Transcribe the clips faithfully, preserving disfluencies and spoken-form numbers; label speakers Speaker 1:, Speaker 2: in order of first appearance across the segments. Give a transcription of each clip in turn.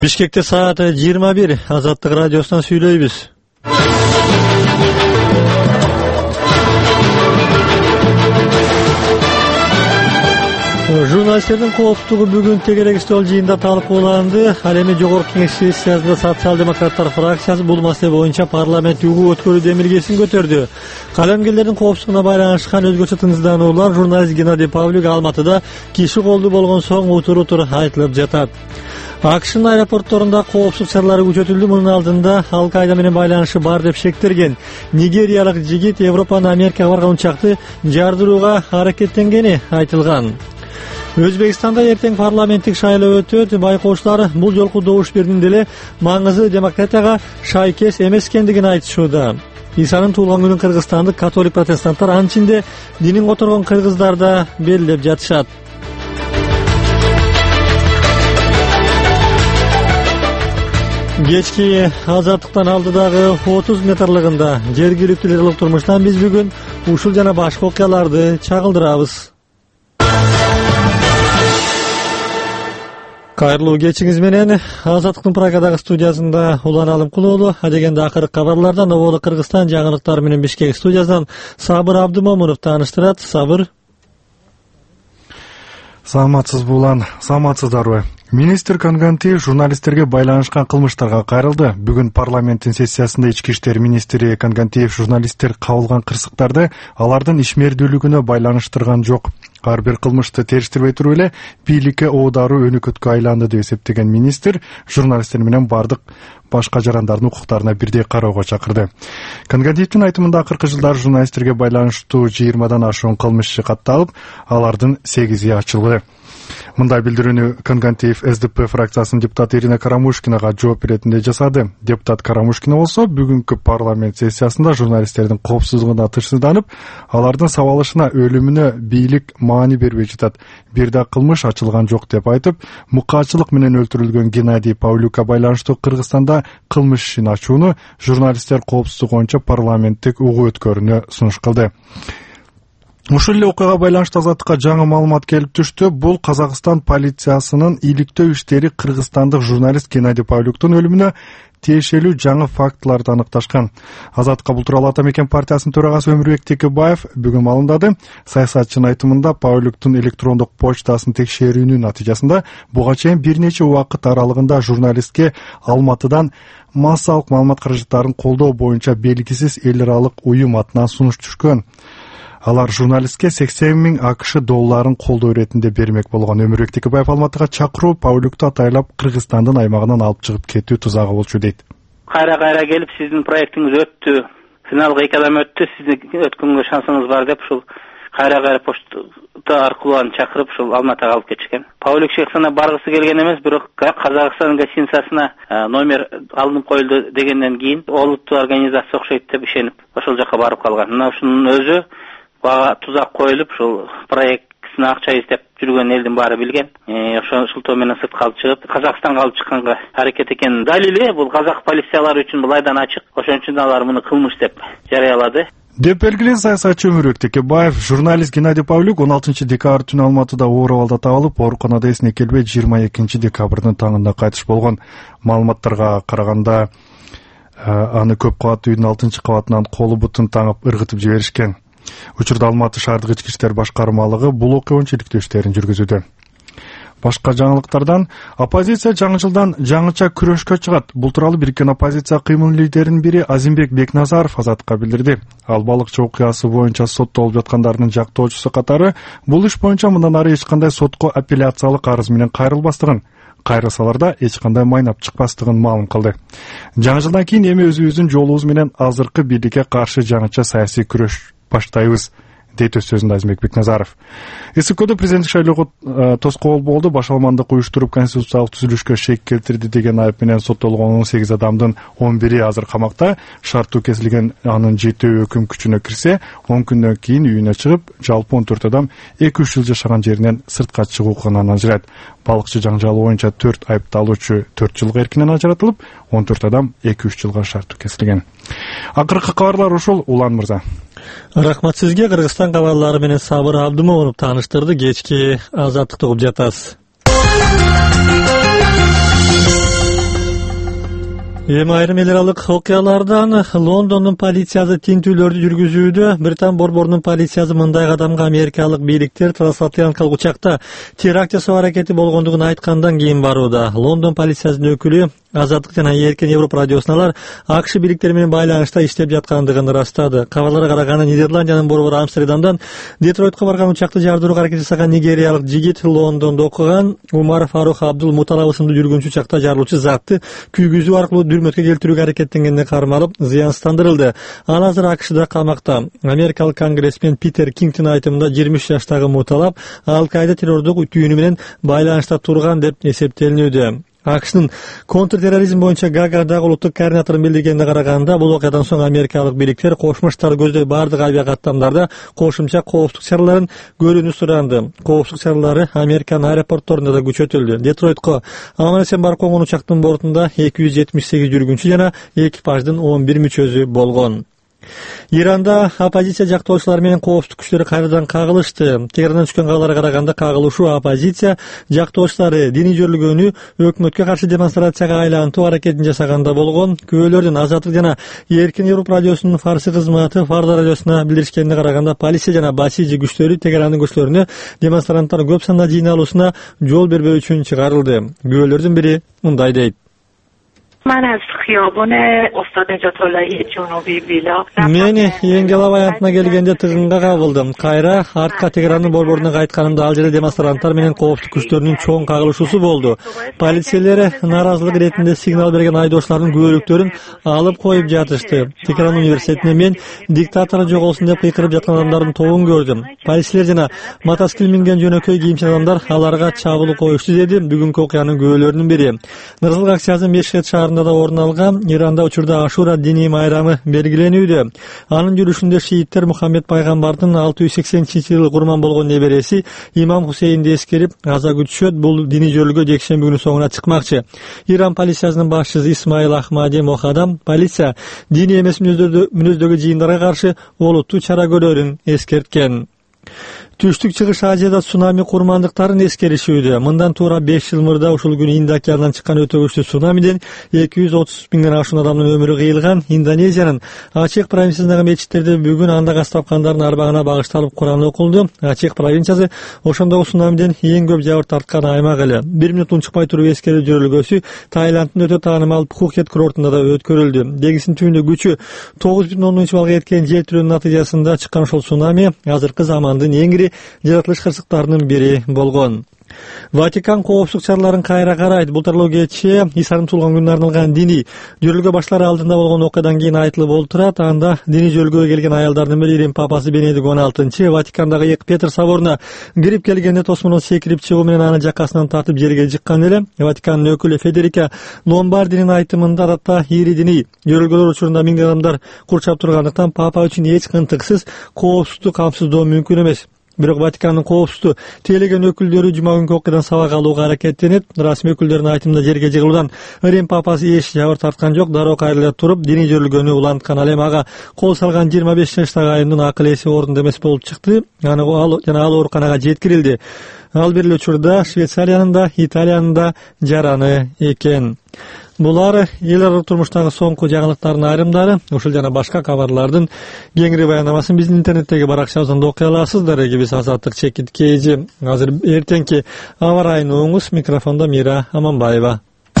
Speaker 1: Бишкекте саат жыйырма бир. Азаттык радиосунан сүйлөйбүз. Журналисттердин коопсуздугу бүгүн тегерек стол жыйында талкууланды. Ал эми жогорку кеңеш сессиясында социал-демократтар фракциясы бул маселе боюнча парламент угуу өткөрүү демилгесин көтөрдү. Калемгерлердин коопсуздугуна байланышкан өзгөчө тынчсыздануулар журналист Геннадий Павлюк Алматыда киши колду болгон соң утур-утур айтылып жатат. АКШнын аэропортторунда коопсуздук чаралары күчөтүлдү. Мунун алдында Ал-Каида менен байланышы бар деп шектелген нигериялык жигит Европаны Америкага барган учакты жардырууга аракеттенгени айтылган. Өзбекстанда эртең парламенттик шайлоо өтөт. Байкоочулар бул жолку добуш бердин деле маңызы демократияга шайкес эмес экендигин айтышууда. Исанын туулган күнүн Кыргызстандык католик протестанттар анын ичинде динин которгон кыргыздар да белгилеп жатышат. Кечки азаттыктан алдыдагы отуз метрлыгында жергиликтүүлөр турмуштан биз бүгүн ушул жана башка окуяларды чагылдырабыз. Кайрылуу кечиңиз менен. Азаттыктын Прагадагы студиясында Улан Алымкулуулу, адегенде акыркы кабарлардан Новолы Кыргызстан жаңылыктары менен Бишкек студиясынан Сабыр Абдымомунов тааныштырат. Сабыр.
Speaker 2: Саламатсызбы Улан, саламатсыздарбы? Министр Кангантиев журналисттерге байланышкан кылмыштарга кайрылды. Бүгүн парламенттин сессиясында ички иштер министри Кангантиев журналисттер кабылган кырсыктарды алардын ишмердүүлүгүнө байланыштырган жок. Ар бир кылмышты териштирбей туруп эле бийликке оодаруу өнөкөткө айланды деп эсептеген министр журналисттер менен бардык башка жарандардын укуктарына бирдей кароого чакырды. Кангантиевдин айтымында акыркы жылдары журналисттерге байланыштуу жыйырмадан ашуун кылмыш иши катталып, алардын сегизи ачылды. Мындай билдирүүнү Кангантиев эс дэ пэ фракциясынын депутаты Ирина Карамушкинага жооп беретинде жасады. Депутат Карамушкина болсо бүгүнкү парламент сессиясында журналисттердин коопсуздугуна тынчсызданып, алардын сабалышына, өлүмүнө бийлик маани бербей жатат. Бир да кылмыш ачылган жок деп айтып, мукаачылык менен өлтүрүлгөн Геннадий Павлюкка байланыштуу Кыргызстанда кылмыш ишин ачууну журналисттер коопсуздугу боюнча парламенттик угуу өткөрүүнү сунуш кылды. Ушул эле окуяга байланыштуу Азаттыкка жаңы маалымат келип түштү. Бул Казакстан полициясынын иликтөө иштери кыргызстандык журналист Геннадий Павлюктун өлүмүнө тиешелүү жаңы фактыларды аныкташкан. Азаттыкка бул тууралуу Ата Мекен партиясынын төрагасы Өмүрбек Текебаев бүгүн маалымдады. Саясатчынын айтымында Павлюктун электрондук почтасын текшерүүнүн натыйжасында буга чейин бир нече убакыт аралыгында журналистке Алматыдан массалык маалымат каражаттарын колдоо боюнча белгисиз эл аралык уюм атынан сунуш түшкөн. Алар журналистке сексен миң АКШ долларын колдоо иретинде бермек болгон. Өмүрбек Текебаев Алматыга чакыруу Павлюкту атайлап Кыргызстандын аймагынан алып чыгып кетүү тузагы болчу дейт.
Speaker 3: Кайра-кайра келип сиздин проектиңиз өттү, финалга эки адам өттү, сиздин өткөнгө шансыңыз бар деп ушул кайра-кайра почта аркылуу аны чакырып ушул Алматыга алып кетишкен. Павлюк шехсана баргысы келген эмес, бирок Казакстан гостиницасына номер алынып коюлду дегенден кийин олуттуу организация окшойт деп ишенип ошол жака барып калган. Мына ушунун өзү бага тузак коюлуп, ушул проектсине акча издеп жүргөн элдин баары билген. Ошол шылтоо менен сыртка алып чыгып, Казакстанга алып чыкканга аракет экен. Далили бул казак полициялары үчүн бул айдан ачык. Ошон үчүн алар муну кылмыш деп жарыялады.
Speaker 2: Деп белгилеген саясатчы Өмүрбек Текебаев, журналист Геннадий Павлюк он алтынчы декабрь түнү Алматыда оор абалда табылып, ооруканада эсине келбей жыйырма экинчи декабрдын таңында кайтыш болгон. Маалыматтарга караганда аны көп кабаттуу үйдүн алтынчы кабатынан колу бутун таңып ыргытып жиберишкен. Учурда Алматы шаардык ички иштер башкармалыгы бул окуя боюнча иликтөө иштерин жүргүзүүдө. Башка жаңылыктардан оппозиция жаңы жылдан жаңыча күрөшкө чыгат. Бул тууралуу бириккен оппозиция кыймыл лидеринин бири Азимбек Бекназаров Азаттыкка билдирди. Ал балыкчы окуясы боюнча соттолуп жаткандардын жактоочусу катары бул иш боюнча мындан ары эч кандай сотко апелляциялык арыз менен кайрылбастыгын, кайрылсаларда эч кандай майнап чыкпастыгын маалым кылды. Жаңы жылдан кийин эми өзүбүздүн жолубуз менен азыркы бийликке каршы жаңыча саясий күрөш баштайбыз, дейт өз сөзүндө Азимбек Бекназаров. СКОдо президенттик шайлоого тоскоол болду. Башаламандык уюштуруп конституциялык түзүлүшкө шек келтирди деген айып менен соттолгон он сегиз адамдын он бири азыр камакта. Шарттуу кесилген анын жетөө өкүм күчүнө кирсе, он күндөн кийин үйүнө чыгып, жалпы он төрт адам эки үч жыл жашаган жеринен сыртка чыгуу укугунан ажырайт. Балыкчы жаңжалы боюнча төрт айыпталуучу төрт жылга эркинен ажыратылып, он төрт адам эки үч жылга шарттуу кесилген. Акыркы кабарлар ушул, Улан мырза.
Speaker 1: Рахмат сизге. Кыргызстан кабарлары менен Сабыр Абдымомунов тааныштырды. Кечки азаттыкты угуп жатасыз. Эми айрым эл аралык окуялардан Лондондун полициясы тинтүүлөрдү жүргүзүүдө. Британ борборунун полициясы мындай кадамга америкалык бийликтер трансатлантикалык учакта теракт жасоо аракети болгондугун айткандан кийин барууда. Лондон полициясынын өкүлү Азаттык жана Эркин Европа радиосуналар АКШ бийликтери менен байланышта иштеп жаткандыгын ырастады. Кабарларга караганда Нидерландиянын борбору Амстердамдан Детройтко барган учакты жардырууга аракет жасаган нигериялык жигит Лондондо окуган Умар Фарух Абдул Муталаб ысымдуу жүргүнчү учакта жарылуучу затты күйгүзүү аркылуу дүрмөткө келтирүүгө аракеттенгенде кармалып зыянсыздандырылды. Ал азыр АКШда камакта. Америкалык конгрессмен Питер Кингтин айтымында жыйырма үч жаштагы Муталаб Ал-Каида террордук түйүнү менен байланышта турган деп эсептелинүүдө. АКШнын контртерроризм боюнча Гаагадагы улуттук координаторун билдиргенине караганда, бул окуядан соң америкалык бийликтер Кошмо Штаттар көздөй бардык авиакаттамдарда кошумча коопсуздук чараларын көрүүнү суранды. Коопсуздук чаралары Американын аэропортторунда да күчөтүлдү. Детройтко аман-эсен барып конгон учактын бортунда эки жүз жетимиш сегиз жүргүнчү жана экипаждын он бир мүчөсү болгон. Иранда оппозиция жактоочулары менен коопсуздук күчтөрү кайрадан кагылышты. Тегерандан түшкөн кабарларга караганда кагылышуу оппозиция жактоочулары диний жөрөлгөнү өкмөткө каршы демонстрацияга айлантуу аракетин жасаганда болгон. Күбөлөрдүн Азаттык жана Эркин Европа радиосунун фарсы кызматы Фарда радиосуна билдиришкенине караганда, полиция жана басижи күчтөрү Тегерандын көчөлөрүнө демонстранттар көп санда жыйналуусуна жол бербөө үчүн чыгарылды. Күбөлөрдүн бири мындай дейт:
Speaker 4: من از خیابان استاد نجات الله جنوبی ویلا
Speaker 1: Мен Энгела аянтына келгенде тыгынга кабылдым. Кайра артка Тегерандын борборуна кайтканымда ал жерде демонстранттар менен коопсуздук күчтөрүнүн чоң кагылышуусу болду. Полициялер нааразылык иретинде сигнал берген айдоочулардын күбөлүктөрүн алып коюп жатышты. Тегеран университетинде мен диктатор жоголсун деп кыйкырып жаткан адамдардын тобун көрдүм. Полициялер жана мотоцикл минген жөнөкөй кийимчи адамдар аларга чабуулук коюшту, деди бүгүнкү окуянын күбөлөрүнүн бири. Нырзылык акциясы Мешхед шаарында да орун алган. Иранда учурда Ашура диний майрамы белгиленүүдө. Анын жүрүшүндө шииттер Мухаммед пайгамбардын алты жүз сексенинчи жылы курман болгон небереси Имам Хусейнди эскерип аза күтүшөт. Бул диний жөрөлгө жекшемби күнү соңуна чыкмакчы. Иран полициясынын башчысы Исмаил Ахмади Мохадам полиция диний эмес мүнөздөгү жыйындарга каршы олуттуу чара көрөрүн эскерткен. Түштүк чыгыш Азияда цунами курмандыктарын эскеришүүдө. Мындан туура беш жыл мурда ушул күнү Инд океанынан чыккан өтө күчтүү цунамиден эки жүз отуз миңден ашуун адамдын өмүрү кыйылган. Индонезиянын Ачех провинциясындагы мечиттерде бүгүн анда кас тапкандардын арбагына багышталып Куран окулду. Ачех провинциясы ошондогу цунамиден эң көп жабыр тарткан аймак эле. бир мүнөт унчукпай туруп эскерүү жөрөлгөсү Таиланддын өтө таанымал Пхукет курортунда да өткөрүлдү. Деңиздин түбүндө күчү тогуз бүтүн ондон үч балга жеткен жер тирөөнүн натыйжасында чыккан ошол цунами азыркы замандын эң ири жаратылыш кырсыктарынын бири болгон. Ватикан коопсуздук чараларын кайра карайт. Бултарлоо кечээ Исанын туулган күнүнө арналган диний жөрөлгө башлары алдында болгон окуядан кийин айтылып олтурат. Анда диний жөрөлгөгө келген аялдардын бири Рим папасы Бенедикт он алтынчы Ватикандагы Эки Петр соборуна кирип келгенде тосмонон секирип чыгуу менен аны жакасынан тартып жерге жыккан эле. Ватикандын өкүлү Федерика Ломбардинин айтымында адатта ири диний жөрөлгөлөр учурунда миң адамдар курчап тургандыктан папа үчүн эч кынтыксыз коопсуздук камсыздоо мүмкүн эмес. Бирок Ватикандын коопсуздуу тейлеген өкүлдөрү жума күнкү окуядан сабак алууга аракеттенип, расмий өкүлдөрдүн айтымында жерге жыгылуудан Рим папасы эч жабыр тарткан жок. Дароо кайрыла туруп диний жөрөлгөнү уланткан. Ал эми ага кол салган жыйырма беш жаштагы айымдын акыл эси орунду эмес болуп чыкты. Аны ал жана ал ооруканага жеткирилди. Ал бир эле учурда Швейцариянын да, Италиянын да жараны экен. Булар эл аралык турмуштагы соңку жаңылыктардын айрымдары. Ушул жана башка кабарлардын кеңири баяндамасын биздин интернеттеги баракчабыздан окуй аласыздар. Биз Азаттык чекит кежи. Азыр эртеңки аба ырайын угуңуз. Микрофондо Мира Аманбаева.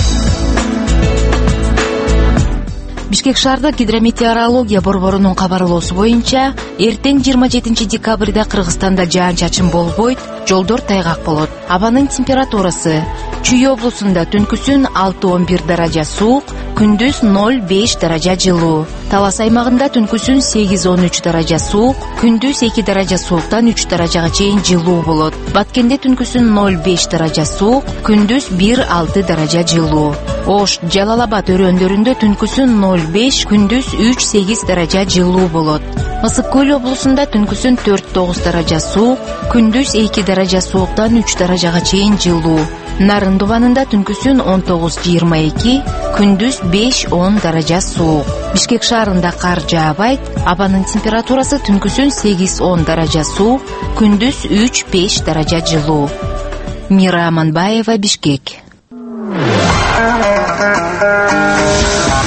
Speaker 5: Бишкек шаардык гидрометеорология борборунун кабарлоосу боюнча, эртең жыйырма жетинчи декабрда Кыргызстанда жаан-чачын болбойт, жолдор тайгак болот. Абанын температурасы: Чүй облусунда түнкүсүн алты он бир даража суук, күндүз ноль беш даража жылуу. Талас аймагында түнкүсүн сегиз он үч даража суук, күндүз эки даража сууктан үч даражага чейин жылуу болот. Баткенде түнкүсүн ноль беш даража суук, күндүз бир алты даража жылуу. Ош, Жалал Абад өрөөндөрүндө түнкүсүн ноль беш, күндүз үч сегиз даража жылуу болот. Ысык көл облусунда түнкүсүн төрт тогуз даража суук, күндүз эки даража сууктан үч даражага чейин жылуу. Нарын дубанында түнкүсүн он тогуз жыйырма эки, күндүз беш он даража суук. Бишкек шаарында кар жаабайт, абанын температурасы түнкүсүн сегиз он даража суук, күндүз үч беш даража жылуу. Мира Аманбаева, Бишкек.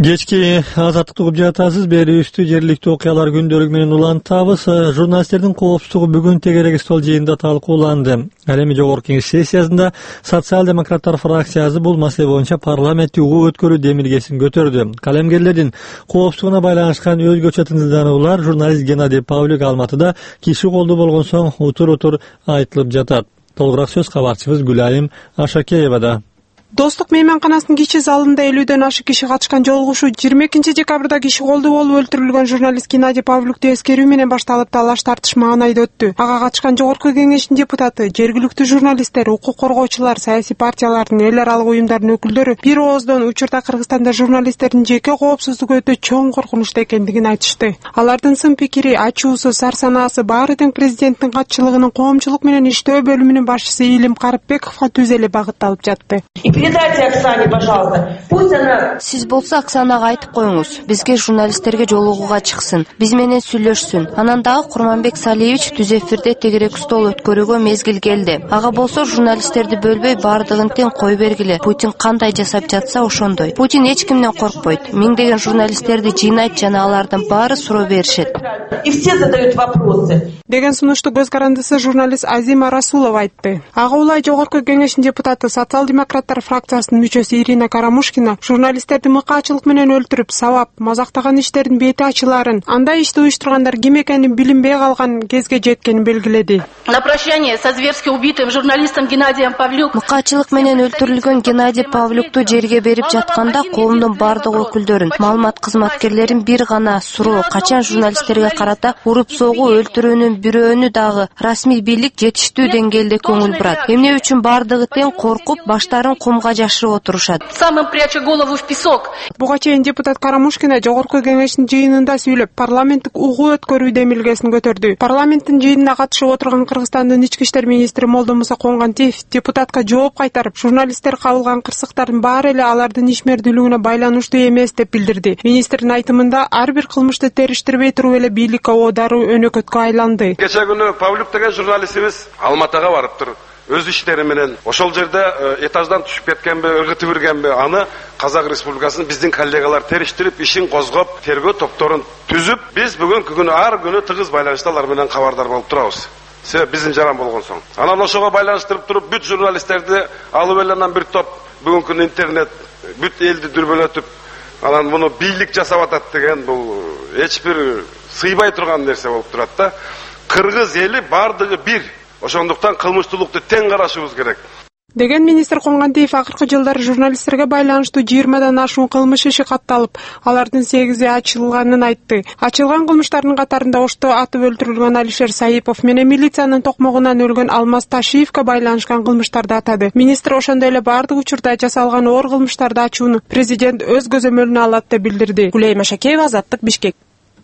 Speaker 1: Кечки азаттыкты угуп жатасыз. Берүүбүздү жергиликтүү окуялар күндөлүгү менен улантабыз. Журналисттердин коопсуздугу бүгүн тегерек стол жыйынында талкууланды. Ал эми жогорку кеңеш сессиясында социал-демократтар фракциясы бул маселе боюнча парламент угуу өткөрүү демилгесин көтөрдү. Калемгерлердин коопсуздугуна байланышкан өзгөчө тынчсыздануулар журналист Геннадий Павлюк Алматыда киши колду болгон соң утур-утур айтылып жатат. Толугураак сөз кабарчыбыз Гүлайым Ашакеевада.
Speaker 6: Достук мейманканасынын кичи залында элүүдөн ашык киши катышкан жолугушуу жыйырма экинчи декабрда киши колду болуп өлтүрүлгөн журналист Геннадий Павлюкту эскерүү менен башталып, талаш тартыш маанайда өттү. Ага катышкан жогорку кеңештин депутаты, жергиликтүү журналисттер, укук коргоочулар, саясий партиялардын, эл аралык уюмдардын өкүлдөрү бир ооздон учурда Кыргызстанда журналисттердин жеке коопсуздугу өтө чоң коркунучта экендигин айтышты. Алардын сын пикири, ачуусу, сар санаасы баары тең президенттин катчылыгынын коомчулук менен иштөө бөлүмүнүн башчысы Илим Карыпбековго түз эле багытталып жатты.
Speaker 7: Передайте Оксане, пожалуйста. Пусть она...
Speaker 5: Сиз болсо Оксанага айтып коюңуз. Бизге журналисттерге жолугууга чыксын, биз менен сүйлөшсүн. Анан дагы Курманбек Салиевич түз эфирде тегерек стол өткөрүүгө мезгил келди. Ага болсо журналисттерди бөлбөй баардыгын тең кой бергиле. Путин кандай жасап жатса ошондой. Путин эч кимден коркпойт. Миңдеген журналисттерди жыйнайт жана алардын баары суроо беришет.
Speaker 7: И все задают вопросы.
Speaker 6: Деген сунушту көз карандысы журналист Азима Расулова айтты. Ага улай жогорку кеңештин депутаты, социал-демократтар фракциясынын мүчөсү Ирина Карамушкина журналисттерди мыкаачылык менен өлтүрүп, сабап, мазактаган иштердин бети ачыларын, андай ишти уюштургандар ким экенин билинбей калган кезге жеткенин белгиледи.
Speaker 8: На прощание со зверски убитым журналистом Геннадием Павлюк.
Speaker 5: Мыкаачылык менен өлтүрүлгөн Геннадий Павлюкту жерге берип жатканда коомдун бардык өкүлдөрүн, маалымат кызматкерлерин бир гана суроо: качан журналисттерге карата уруп согуу, өлтүрүүнүн бирөөнү дагы расмий бийлик жетиштүү деңгээлде көңүл бурат. Эмне үчүн бардыгы тең коркуп, баштарын кумга жашырып отурушат?
Speaker 8: Самым пряча голову в песок.
Speaker 6: Буга чейин депутат Карамушкина жогорку кеңештин жыйынында сүйлөп, парламенттик угуу өткөрүү демилгесин көтөрдү. Парламенттин жыйынына катышып отурган Кыргызстандын ички иштер министри Молдомуса Конгантиев депутатка жооп кайтарып, журналисттер кабылган кырсыктардын баары эле алардын ишмердүүлүгүнө байланыштуу эмес деп билдирди. Министрдин айтымында ар бир кылмышты териштирбей туруп эле бийлик оодаруу өнөкөткө айланды.
Speaker 9: Кече күнү Павлюк деген журналистибиз Алматыга барыптыр. Өз иштери менен ошол жерде этаждан түшүп кеткенби, ыргытып иргенби, аны Казак Республикасынын биздин коллегалар териштирип, ишин козгоп, тергөө топторун түзүп, биз бүгүнкү күнү ар күнү тыгыз байланышта алар менен кабардар болуп турабыз. Себеп биздин жаран болгон соң. Анан ошого байланыштырып туруп, бүт журналисттерди алып эле анан бир топ бүгүнкү күнү интернет бүт элди дүрбөлөтүп, анан муну бийлик жасап атат деген бул эч бир сыйбай турган нерсе болуп турат да. Кыргыз эли бардыгы бир. Ошондуктан кылмыштуулукту тең карашыбыз керек.
Speaker 6: Деген министр Конгантиев акыркы жылдары журналисттерге байланыштуу жыйырмадан ашуун кылмыш иши катталып, алардын сегизи ачылганын айтты. Ачылган кылмыштардын катарында ошто атып өлтүрүлгөн Алишер Саипов менен милициянын токмогунан өлгөн Алмаз Ташиевке байланышкан кылмыштарды атады. Министр ошондой эле бардык учурда жасалган оор кылмыштарды ачууну президент өз көзөмөлүнө алат деп билдирди. Гүлайым Ашакеева, Азаттык, Бишкек.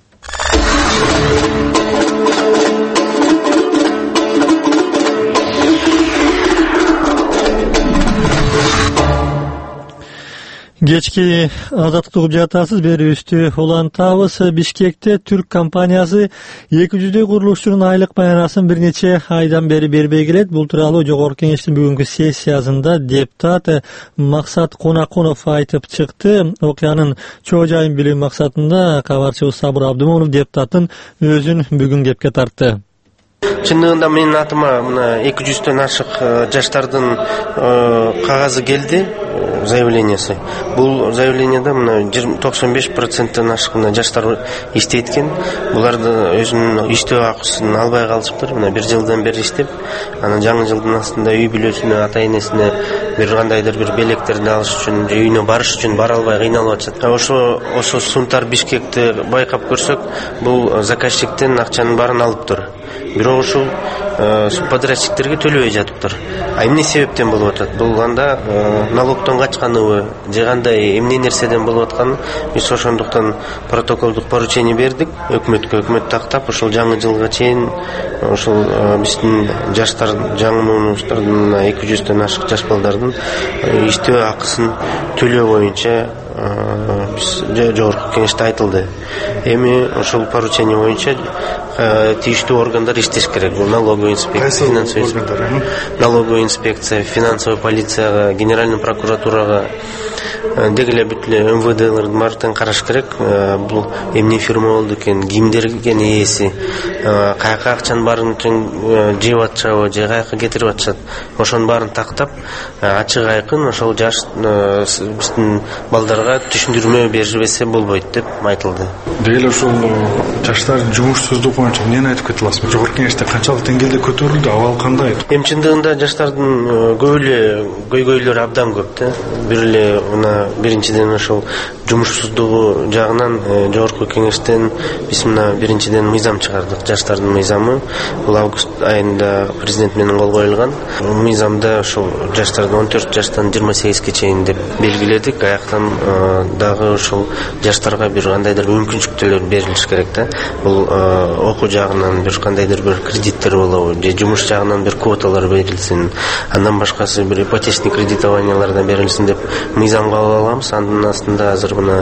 Speaker 1: Кечки азаттыкты угуп жатасыз. Берүүбүздү улантабыз. Бишкекте түрк компаниясы эки жүздөй курулушчунун айлык баянасын бир нече айдан бери бербей келет. Бул тууралуу жогорку кеңештин бүгүнкү сессиясында депутат Максат Конаконов айтып чыкты. Окуянын чоо жайын билүү максатында кабарчыбыз Сабыр Абдымонов депутаттын өзүн бүгүн кепке тартты.
Speaker 10: Чындыгында менин атыма мына эки жүздөн ашык жаштардын кагазы келди, заявлениясы. Бул заявленияда мына токсон беш проценттен ашык жаштар иштейт экен. Буларды өзүнүн иштөө акысын албай калышыптыр. Мына бир жылдан бери иштеп, анан жаңы жылдын астында үй бүлөсүнө, ата энесине бир кандайдыр бир белектерди алыш үчүн, үйүнө барыш үчүн бара албай кыйналып атышат. Ошо ошо Сунтар Бишкекти байкап көрсөк, бул заказчиктен акчанын баарын алыптыр. Бирок ушул субподрядчиктерге төлөбөй жатыптыр. А эмне себептен болуп атат? Бул анда налогтон качканыбы, же кандай эмне нерседен болуп атканы биз ошондуктан протоколдук поручение бердик өкмөткө. Өкмөт тактап ошол жаңы жылга чейин ошол биздин жаштар, жаңы муунуштардын эки жүздөн ашык жаш балдардын иштөө акысын төлөө боюнча биз жогорку кеңеште айтылды. Эми ошол поручение боюнча тийиштүү органдар иштеш керек. Бул налоговый инспекция, финансовый налоговый инспекция, финансовый полицияга, генеральный прокуратурага деги эле бүт эле эм вэ дэлердин баардыгын караш керек. Бул эмне фирма болду экен, кимдер экен ээси, каяка акчанын баарын жеп атышабы же каяка кетирип атышат, ошонун баарын тактап ачык айкын ошол жаш биздин балдарга түшүндүрмө бербесе болбойт деп айтылды.
Speaker 2: Деги эле ушул жаштардын жумушсуздугу боюнча эмнени айтып кете аласызбы? Жогорку кеңеште канчалык деңгээлде көтөрүлдү, абал кандай?
Speaker 10: Эми чындыгында жаштардын көп эле көйгөйлөрү абдан көп да. Бир эле мына биринчиден ошол жумушсуздугу жагынан жогорку кеңештен биз мына биринчиден мыйзам чыгардык, жаштардын мыйзамы. Бул август айында президент менен кол коюлган. Мыйзамда ошол жаштарды он төрт жаштан жыйырма сегизге чейин деп белгиледик. Аяктан дагы ошол жаштарга бир кандайдыр мүмкүнчүлүктөр берилиш керек да. Бул окуу жагынан бир кандайдыр бир кредиттер болобу же жумуш жагынан бир квоталар берилсин, андан башкасы бир ипотечный кредитованиялардан берилсин деп мыйзам кабыл алганбыз. Анын астында азыр мына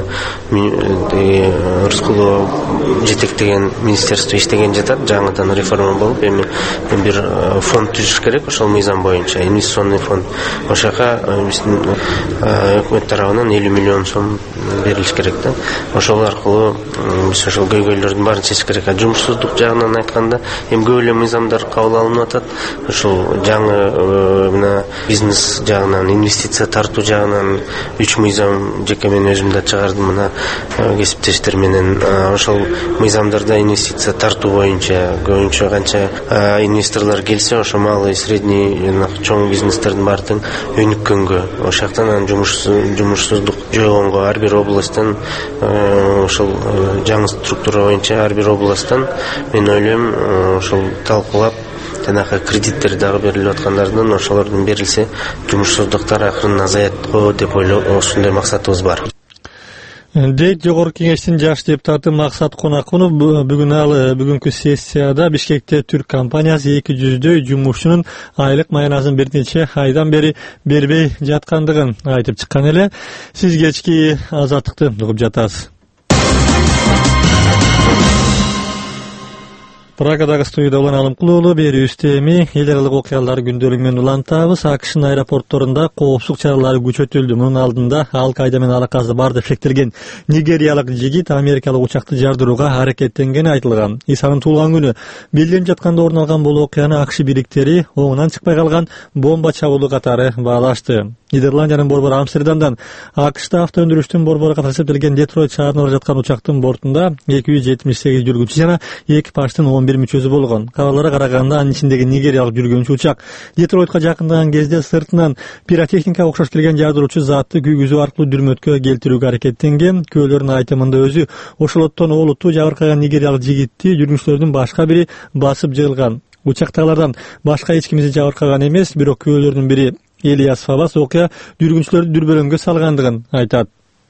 Speaker 10: Рыскулова жетектеген министерство иштеген жатат. Жаңыдан реформа болуп, эми бир фонд түзүш керек ошол мыйзам боюнча, инвестиционный фонд. Ошока биздин өкмөт тарабынан элүү миллион сом берилиш керек да. Ошол аркылуу биз ошол көйгөйлөрдүн баарын чечиш керек. Жумушсуздук жагынан айтканда, эми көп эле мыйзамдар кабыл алынып атат. Ошол жаңы мына бизнес жагынан, инвестиция тартуу жагынан үч мыйзам жеке мен өзүм да чыгардым мына кесиптештер менен. Ошол мыйзамдарда инвестиция тартуу боюнча көбүнчө канча инвесторлор келсе, ошо малый, средний жана чоң бизнестердин баардыгын өнүккөнгө, ошол жактан жумушсуздук жойгонго ар бир областтан ошол жаңы структура боюнча ар бир областтан мен ойлойм ошол талкуулап жанагы кредиттер дагы берилип аткандардан ошолордун берилсе жумушсуздуктар акырын азаят го деп ойлоо, ошондой максатыбыз бар.
Speaker 1: Дейт жогорку кеңештин жаш депутаты Максат Конакунов бүгүн ал бүгүнкү сессияда Бишкекте түрк компаниясы эки жүздөй жумушчунун айлык маянасын бир нече айдан бери бербей жаткандыгын айтып чыккан эле. Сиз кечки Азаттыкты угуп жатасыз. Прагадагы студияда улан Алымкулуу берүүбүздө эми эл аралык окуялар күндөлүгү менен улантабыз. АКШнын аэропортторунда коопсуздук чаралары күчөтүлдү. Мунун алдында Ал-Кайда менен алакасы бар деп шектелген нигериялык жигит америкалык учакты жардырууга аракеттенгени айтылган. Исанын туулган күнү белгиленип жатканда орун алган бул окуяны АКШ бириктери оңунан чыкпай калган бомба чабуулу катары баалашты. Нидерландиянын борбору Амстердамдан АКШта авто өндүрүштүн борбору катары эсептелген Детройт шаарына бара жаткан учактын бортунда эки жүз жетимиш сегиз жүргүнчү жана экипаждын он бир мүчөсү болгон. Кабарларга караганда анын ичиндеги нигериялык жүргүнчү учак Детройтко жакындаган кезде сыртынан пиротехникага окшош келген жардыруучу затты күйгүзүү аркылуу дүрмөткө келтирүүгө аракеттенген. Күбөлөрдүн айтымында өзү ошолоттон олуттуу жабыркаган нигериялык жигитти жүргүнчүлөрдүн башка бири басып жыгылган. Учактагылардан башка эч кимиси жабыркаган эмес, бирок күбөлөрдүн бири Элиас Фабас окуя жүргүнчүлөрдү дүрбөлөңгө салгандыгын айтат.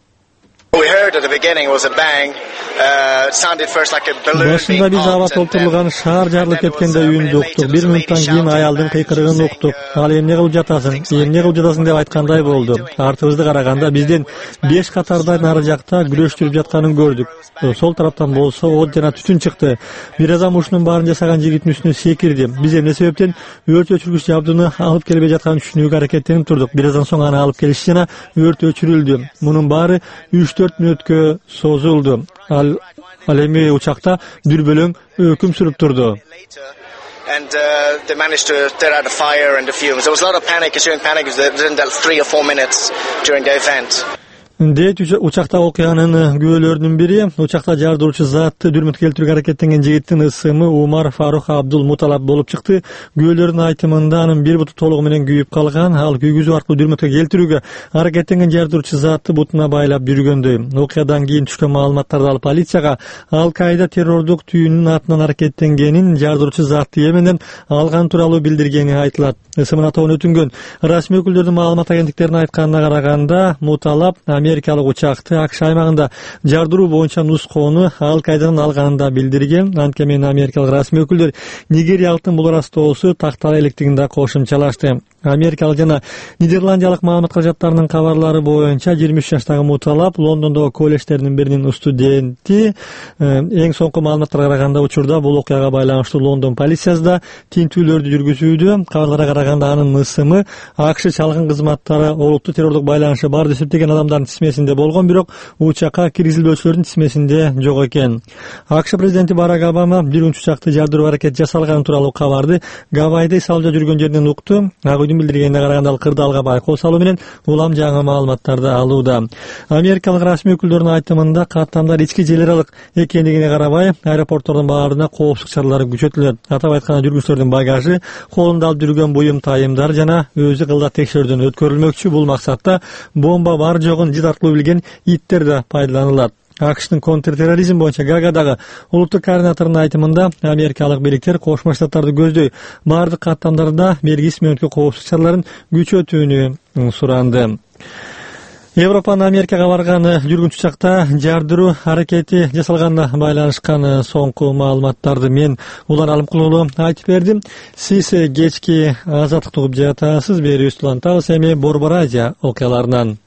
Speaker 1: Башында биз аба толтурулган шаар жарылып кеткенде үйүндү уктук. Бир мүнөттөн кийин аялдын кыйкырыгын уктук. Ал эмне кылып жатасың, эмне кылып жатасың деп айткандай болду. Артыбызды караганда бизден беш катардай нары жакта күрөштүрүп жатканын көрдүк. Сол тараптан болсо от жана түтүн чыкты. Бир адам ушунун баарын жасаган жигиттин үстүнө секирди. Биз эмне себептен өрт өчүргүч жабдууну алып келбей жатканын түшүнүүгө аракеттенип турдук. Бир аздан соң аны алып келишти жана өрт өчүрүлдү. Мунун баары үч төрт мүнөткө созулду. Ал ал эми учакта дүрбөлөң өкүм сүрүп турду.
Speaker 11: And uh, they managed to tear out the fire and the fumes. There was a lot of panic, ensuing panic because they didn't tell three or four minutes during the event.
Speaker 1: Дейт учакта окуянын күбөлөрүнүн бири учакта жардыруучу затты дүрмөткө келтирүүгө аракеттенген жигиттин ысымы Умар Фарух Абдул Муталап болуп чыкты. Күбөлөрдүн айтымында анын бир буту толугу менен күйүп калган. Ал күйгүзүү аркылуу дүрмөткө келтирүүгө аракеттенген жардыруучу затты бутуна байлап жүргөндөй. Окуядан кийин түшкөн маалыматтарды алып полицияга Ал-Кайда террордук түйүнүнүн атынан аракеттенгенин, жардыруучу затты Йеменден алган тууралуу билдиргени айтылат. Ысымын атоон өтүнгөн расмий өкүлдөрдүн маалымат агенттиктерине айтканына караганда, Муталап америкалык учакты АКШ аймагында жардыруу боюнча нускоону Ал-Кайдадан алганын билдирген. Анткени америкалык расмий өкүлдөр нигериялыктын бул ыраазоосу тактала электигин да кошумчалашты. Америкалык жана Нидерландиялык маалымат каражаттарынын кабарлары боюнча жыйырма үч жаштагы муталап Лондондогу колледждердин биринин студенти. Эң соңку маалыматтарга караганда учурда бул окуяга байланыштуу Лондон полициясы да тинтүүлөрдү жүргүзүүдө. Кабарларга караганда анын ысымы АКШ чалгын кызматтары олуттуу террордук байланышы бар деп эсептеген адамдардын тизмесинде болгон, бирок учакка киргизилбөөчүлөрдүн тизмесинде жок экен. АКШ президенти Барак Обама бир күн учакты жардыруу аракет жасалганы тууралуу кабарды Гавайда салжа жүргөн жерден укту. Ак үйдүн билдиргенине караганда ал кырдаалга байкоо салуу менен улам жаңы маалыматтарды алууда. Америкалык расмий өкүлдөрдүн айтымында каттамдар ички желералык экендигине карабай аэропорттордун баарында коопсуздук чаралары күчөтүлөт. Атап айтканда жүргүнчүлөрдүн багажы, колунда алып жүргөн буюм тайымдар жана өзү кылда текшерүүдөн өткөрүлмөкчү. Бул максатта бомба бар жогун жит аркылуу билген иттер да пайдаланылат. АКШтын контртерроризм боюнча Гаагадагы улуттук координаторунун айтымында америкалык бийликтер Кошмо Штаттарды көздөй бардык каттамдарда мезгилсиз мөөнөткө коопсуздук чараларын күчөтүүнү суранды. Европанын Америкага барганы жүргүнчү учакта жардыруу аракети жасалганына байланышкан соңку маалыматтарды мен Улан Алымкулуулу айтып бердим. Сиз кечки азаттыкты угуп жатасыз. Берүүбүз улантабыз эми Борбор Азия окуяларынан.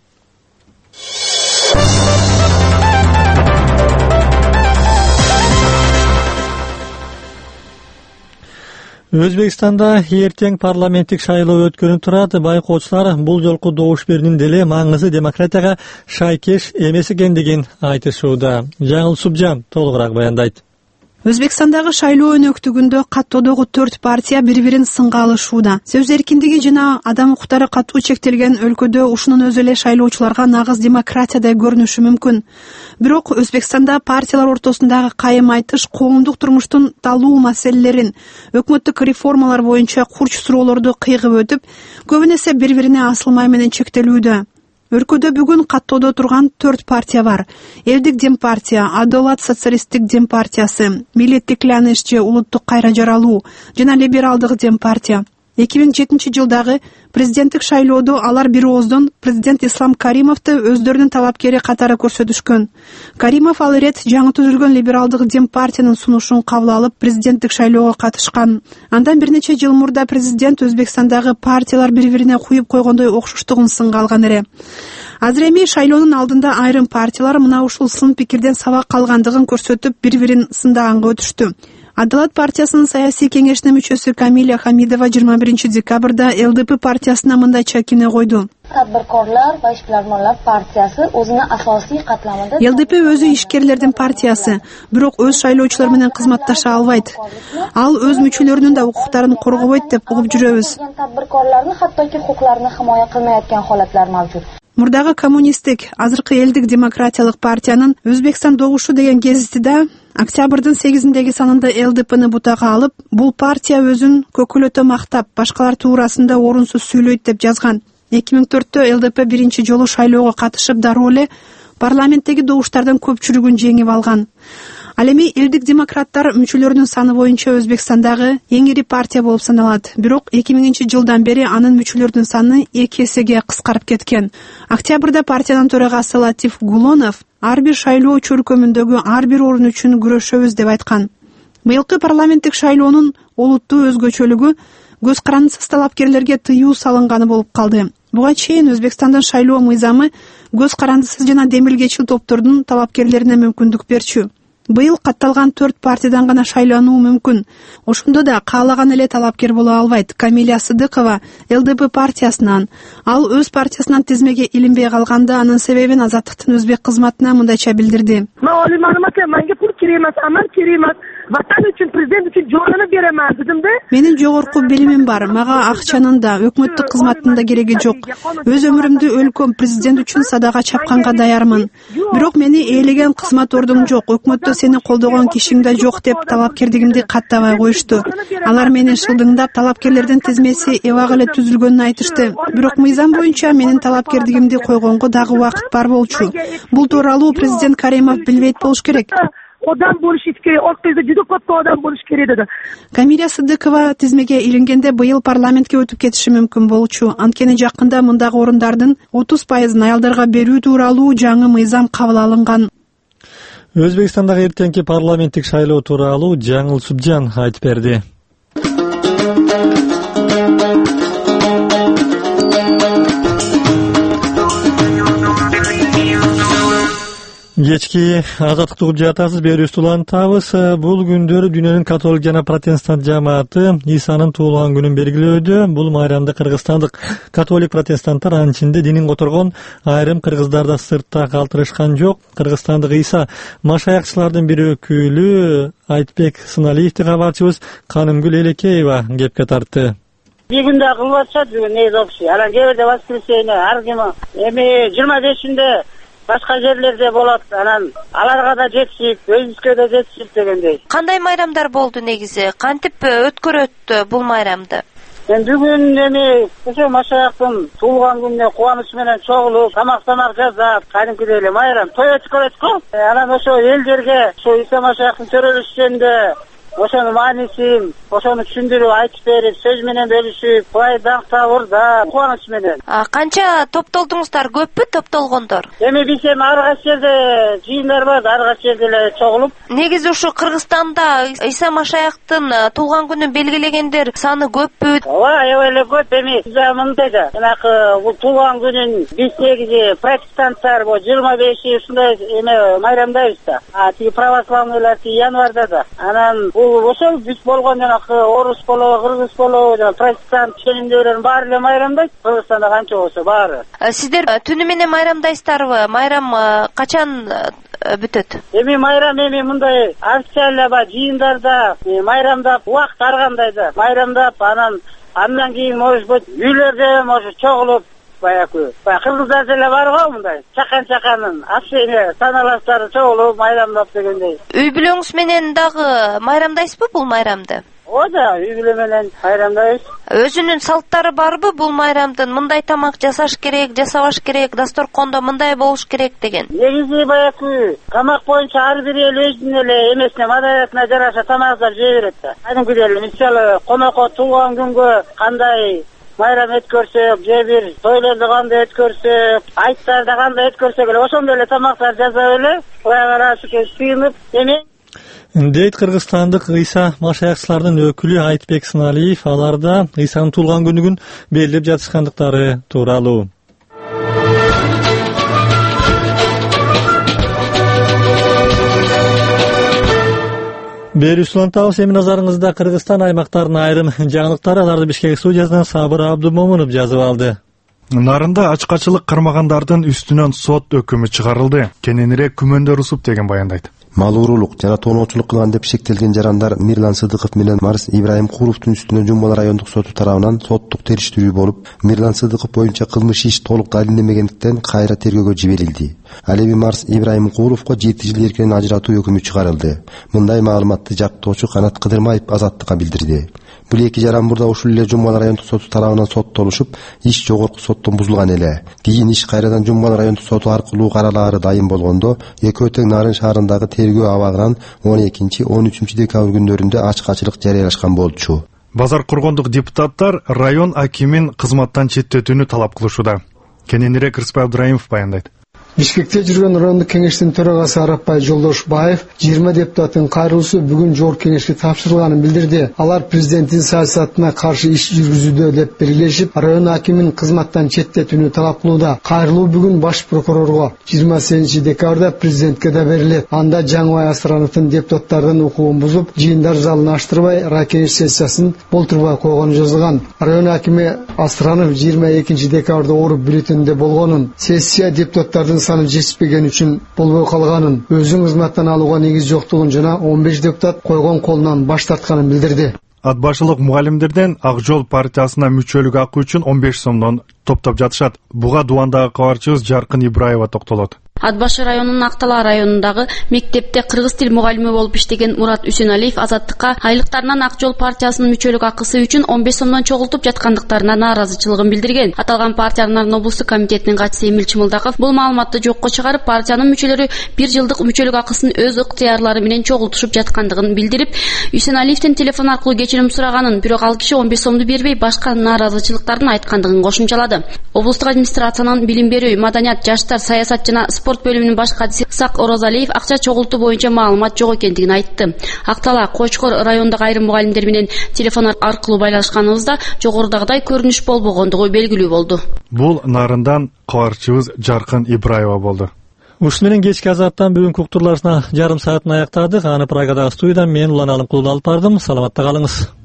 Speaker 1: Өзбекстанда эртең парламенттик шайлоо өткөнү турат. Байкоочулар бул жолку добуш берүүнүн деле маңызы демократияга шайкеш эмес экендигин айтышууда. Жаңыл Субжан толугураак баяндайт.
Speaker 12: Өзбекстандагы шайлоо өнөктүгүндө каттоодогу төрт партия бири-бирин сынга алышууда. Сөз эркиндиги жана адам укуктары катуу чектелген өлкөдө ушунун өзү эле шайлоочуларга нагыз демократиядай көрүнүшү мүмкүн. Бирок Өзбекстанда партиялар ортосундагы кайым айтыш коомдук турмуштун талуу маселелерин, өкмөттүк реформалар боюнча курч суроолорду кыйгып өтүп, көбүн эсе бири-бирине асылмай менен чектелүүдө. Өлкөдө бүгүн каттоодо турган төрт партия бар. Элдик Дем партия, Адолат социалисттик Дем партиясы, Миллеттик Ланыш же улуттук кайра жаралуу жана Либералдык Дем партия. эки миң жетинчи жылдагы президенттик шайлоодо алар бир ооздон президент Ислам Каримовду өздөрүнүн талапкери катары көрсөтүшкөн. Каримов ал ирет жаңы түзүлгөн Либералдык Дем партиянын сунушун кабыл алып президенттик шайлоого катышкан. Андан бир нече жыл мурда президент Өзбекстандагы партиялар бири-бирине куюп койгондой окшоштугун сынга алган эле. Азыр эми шайлоонун алдында айрым партиялар мына ушул сын пикирден сабак калгандыгын көрсөтүп бири-бирин сындаганга өтүштү. Адалат партиясынын саясий кеңешинин мүчөсү Камиля Хамидова жыйырма биринчи декабрда ЛДП партиясына мындайча кине койду.
Speaker 13: Tadbirkorlar va ishbilarmonlar partiyasi o'zini asosiy qatlamida
Speaker 12: ЛДП өзү ишкерлердин партиясы, бирок өз шайлоочулар менен кызматташа албайт. Ал өз мүчөлөрүнүн да укуктарын коргобойт деп угуп жүрөбүз.
Speaker 13: Tadbirkorlarni hattoki huquqlarini himoya qilmayotgan holatlar mavjud.
Speaker 12: Мурдагы коммунисттик, азыркы элдик демократиялык партиянын Өзбекстан добушу деген гезитиде октябрдын сегизиндеги санында ЛДПны бутага алып, бул партия өзүн көкөлөтө мактап, башкалар туурасында орунсуз сүйлөйт деп жазган. эки миң төрттө ЛДП биринчи жолу шайлоого катышып, дароо эле парламенттеги добуштардын көпчүлүгүн жеңип алган. Ал эми элдик демократтар мүчөлөрүнүн саны боюнча Өзбекстандагы эң ири партия болуп саналат. Бирок эки миңинчи жылдан бери анын мүчөлөрүнүн саны эки эсеге кыскарып кеткен. Октябрда партиянын төрагасы Латиф Гулонов ар бир шайлоо чөркөмүндөгү ар бир орун үчүн күрөшөбүз деп айткан. Быйылкы парламенттик шайлоонун олуттуу өзгөчөлүгү көз карандысыз талапкерлерге тыюу салынганы болуп калды. Буга чейин Өзбекстандын шайлоо мыйзамы көз карандысыз жана демилгечил топтордун талапкерлерине мүмкүндүк берчү. Быйыл катталган төрт партиядан гана шайлануу мүмкүн. Ошондо да каалаган эле талапкер боло албайт. Камиля Сыдыкова ЛДП партиясынан, ал өз партиясынан тизмеге илинбей калганда анын себебин Азаттыктын өзбек кызматына мындайча билдирди.
Speaker 14: Менге пул керек эмес, амал керек эмес. Ватан үчүн, президент үчүн жолуну беремен дедим да.
Speaker 12: Менин жогорку билимим бар. Мага акчанын да, өкмөттүк кызматтын да кереги жок. Өз өмүрүмдү өлкөм президент үчүн садага чапканга даярмын. Бирок мени ээлеген кызмат ордум жок. Өкмөттө сени колдогон кишиң да жок деп талапкерлигимди каттабай коюшту. Алар мени шылдыңдап, талапкерлердин тизмеси эбак эле түзүлгөнүн айтышты. Бирок мыйзам боюнча менин талапкерлигимди койгонго дагы убакыт бар болчу. Бул тууралуу президент Каримов билбейт болуш керек.
Speaker 14: Одан болуш керек, ол кезде жүдө көп одан болуш керек dedi.
Speaker 12: Камиля Сыдыкова тизмеге илингенде быйыл парламентке өтүп кетиши мүмкүн болчу. Анткени жакында мындагы орундардын отуз пайызын аялдарга берүү тууралуу жаңы мыйзам кабыл алынган.
Speaker 1: Өзбекстандагы эртеңки парламенттик шайлоо тууралуу Жаңыл Субжан айтып берди. кечки азаттыктуу кудуятасыз берүүбүздү улантабыз. Бул күндөрү дүйнөнүн католик жана протестант жамааты Исанын туулган күнүн белгилөөдө. Бул майрамда кыргызстандык католик протестанттар, анын ичинде динин которгон айрым кыргыздар да сыртта калтырышкан жок. Кыргызстандык Иса машаякчылардын бир өкүлү Айтбек Сыналиевди кабарчыбыз Канымгүл Элекеева кепке тартты.
Speaker 15: Bir günde akıl varsa bugün neyiz okşu. Alan geverde воскресенье, her gün emi yirmi beşinde başka yerlerde bolat. Anan alarga da жетишип, өзүбүзгө да жетишип дегендей.
Speaker 16: Кандай майрамдар болду негизи? Кантип өткөрөттү бул майрамды?
Speaker 15: Мен бүгүн эми ошо машаяктын туулган күнүнө кубаныч менен чогулуп, тамак-тамак жасап, кадимкидей эле майрам той өткөрөт го. Анан ошо элдерге ошо Иса машаяктын төрөлүшүндө ошонун маанисин, ошону түшүндүрүп айтып берип, сөз менен бөлүшүп, кубай даңктабырда кубаныч менен.
Speaker 16: Канча топтолдуңуздар, көппү топтолгондор?
Speaker 15: Эми биз эми ар кайсы жерде жыйындар бар, ар кайсы жерде эле чогулуп.
Speaker 16: Негизи ушу Кыргызстанда Иса машаяктын туулган күнүн белгилегендер саны көппү?
Speaker 15: Ооба, аябай эле көп. Эми биз мындай да, жанакы бул туулган күнүн биз негизи протестанттар бул жыйырма беши ушундай эме майрамдайбыз да. А тиги православныйлар январда да. Анан ошол биз болгон жанакы орус болобу, кыргыз болобу, жана протестант ченемдүүлөрдүн баары эле майрамдайт. Кыргызстанда канча болсо баары.
Speaker 16: Сиздер түнү менен майрамдайсыздарбы? Майрам качан бүтөт?
Speaker 15: Эми майрам эми мындай официально ба жыйындарда майрамдап, убакыт ар кандай да майрамдап, анан андан кийин может быть үйлөрдө может чогулуп баягы кыргыздар деле бар го мындай чакан-чаканын общение саналаштары чогулуп майрамдап дегендей.
Speaker 16: Үй бүлөңүз менен дагы майрамдайсызбы бул майрамды?
Speaker 15: Ооба, үй бүлө менен майрамдайбыз.
Speaker 16: Өзүнүн салттары барбы бул майрамдын? Мындай тамак жасаш керек, жасабаш керек, дасторкондо мындай болуш керек деген.
Speaker 15: Негизи баягы тамак боюнча ар бир эл өзүнүн эле эмесине, маданиятына жараша тамактар жей берет да. Кадимкидей эле мисалы конокко туулган күнгө кандай майрам өткөрсөк, же бир тойлорду кандай өткөрсөк, айттарда кандай өткөрсөк эле ошондой эле тамактар жасап эле Кудайга ырайымдуу сыйынып эме
Speaker 1: дейт кыргызстандык Иса машаякчылардын өкүлү Айтбек Сыналиев. Аларда Исанын туулган күнүн белгилеп жатышкандыктары тууралуу. Берүүбүздү улантабыз. Эми назарыңызда Кыргызстан аймактарынын айрым жаңылыктары. Аларды Бишкек студиясынан Сабыр Абдумомунов жазып алды.
Speaker 2: Нарында ачкачылык кармагандардын үстүнөн сот өкүмү чыгарылды. Кененирээк күмөндөр усуп деген баяндайт.
Speaker 17: Мал уурулук жана тоноочулук кылган деп шектелген жарандар Мирлан Сыдыков менен Марс Ибраим Куровдун үстүнөн Жумбал райондук соту тарабынан соттук териштирүү болуп, Мирлан Сыдыков боюнча кылмыш иш толук далилденбегендиктен кайра тергөөгө жиберилди. Ал эми Марс Ибраим Куровго жети жыл эркинен ажыратуу өкүмү чыгарылды. Мындай маалыматты жактоочу Канат Кыдырмаев Азаттыкка билдирди. Бул эки жаран мурда ушул эле Жумбал райондук соту тарабынан соттолушуп, иш жогорку соттон бузулган эле. Кийин иш кайрадан Жумбал райондук соту аркылуу каралаары дайым болгондо, экөө тең Нарын шаарындагы тергөө абагынан он экинчи он үчүнчү декабрь күндөрүндө ачкачылык жарыялашкан болчу.
Speaker 2: Базар коргондук депутаттар район акимин кызматтан четтетүүнү талап кылышууда. Кененирээк Рыспай Абдраимов баяндайт.
Speaker 18: Бишкекте жүргөн райондук кеңештин төрагасы Арапбай Жолдошбаев жыйырма депутаттын кайрылуусу бүгүн жогорку кеңешке тапшырылганын билдирди. Алар президенттин саясатына каршы иш жүргүзүүдө деп белгилешип, район акимин кызматтан четтетүүнү талап кылууда. Кайрылуу бүгүн баш прокурорго жыйырма сегизинчи декабрда президентке да берилет. Анда Жаңыбай Асрановдун депутаттардын укугун бузуп, жыйындар залын аштырбай, райкеңеш сессиясын болтурбай койгону жазылган. Район акими Асранов жыйырма экинчи декабрда ооруп бюллетенде болгонун, сессия депутаттардын саны жетишпеген үчүн болбой калганын, өзүн кызматтан алууга негиз жоктугун жана он беш депутат койгон колунан баш тартканын билдирди.
Speaker 2: Ат башылык мугалимдерден Ак Жол партиясына мүчөлүк акы үчүн он беш сомдон топтоп жатышат. Буга Дубандагы кабарчыбыз Жаркын Ибраева токтолот.
Speaker 19: Ат башы районунун Актала районундагы мектепте кыргыз тил мугалими болуп иштеген Мурат Үсеналиев Азаттыкка айлыктарынан Ак Жол партиясынын мүчөлүк акысы үчүн он беш сомдон чогултуп жаткандыктарына нааразычылыгын билдирген. Аталган партиянын облустук комитетинин катчысы Эмил Чымылдаков бул маалыматты жокко чыгарып, партиянын мүчөлөрү бир жылдык мүчөлүк акысын өз ыктыярлары менен чогултушуп жаткандыгын билдирип, Үсеналиевдин телефон аркылуу кечирим сураганын, бирок ал киши он беш сомду бербей, башка нааразычылыктардын айткандыгын кошумчалады. Облустук администрациянын билим берүү, маданият, жаштар, саясат жана спорт бөлүмүнүн баш катчысы Исак Орозалиев акча чогултуу боюнча маалымат жок экендигин айтты. Актала, Кочкор райондогу айрым мугалимдер менен телефон аркылуу байланышканыбызда жогорудагыдай көрүнүш болбогондугу белгилүү болду.
Speaker 2: Бул Нарындан кабарчыбыз Жаркын Ибраева болду.
Speaker 1: Ушуну менен кечки азаттан бүгүнкү уктурларына жарым саатын аяктадык. Аны Прагадагы студиядан мен Улан Алымкулов алып бардым. Саламатта калыңыз.